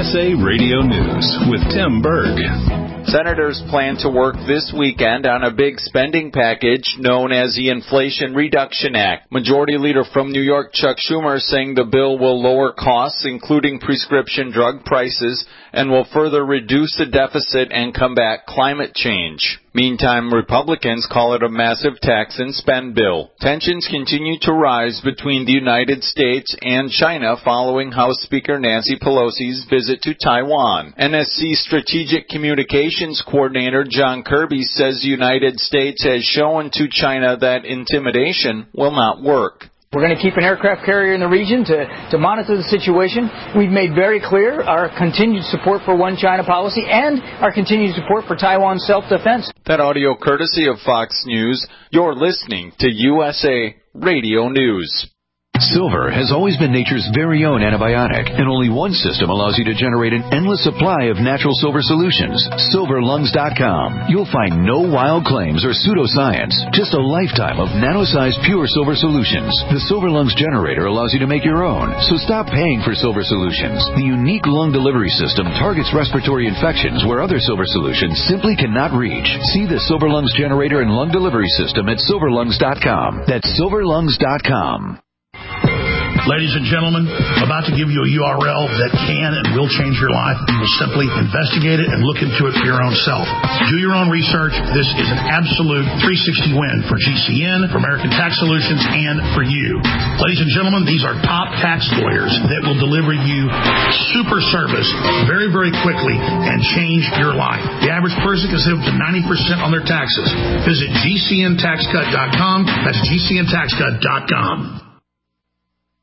USA Radio News with Tim Berg. Senators plan to work this weekend on a big spending package known as the Inflation Reduction Act. Majority Leader from New York, Chuck Schumer, saying the bill will lower costs, including prescription drug prices, and will further reduce the deficit and combat climate change. Meantime, Republicans call it a massive tax and spend bill. Tensions continue to rise between the United States and China following House Speaker Nancy Pelosi's visit to Taiwan. NSC Strategic Communications Coordinator John Kirby says the United States has shown to China that intimidation will not work. We're going to keep an aircraft carrier in the region to monitor the situation. We've made very clear our continued support for One China policy and our continued support for Taiwan's self-defense. That audio courtesy of Fox News. You're listening to USA Radio News. Silver has always been nature's very own antibiotic, and only one system allows you to generate an endless supply of natural silver solutions. SilverLungs.com. You'll find no wild claims or pseudoscience, just a lifetime of nano-sized pure silver solutions. The Silver Lungs generator allows you to make your own, so stop paying for silver solutions. The unique lung delivery system targets respiratory infections where other silver solutions simply cannot reach. See the Silver Lungs generator and lung delivery system at SilverLungs.com. That's SilverLungs.com. Ladies and gentlemen, I'm about to give you a URL that can and will change your life. You will simply investigate it and look into it for your own self. Do your own research. This is an absolute 360 win for GCN, for American Tax Solutions, and for you. Ladies and gentlemen, these are top tax lawyers that will deliver you super service very, very quickly and change your life. The average person can save up to 90% on their taxes. Visit GCNTaxCut.com. That's GCNTaxCut.com.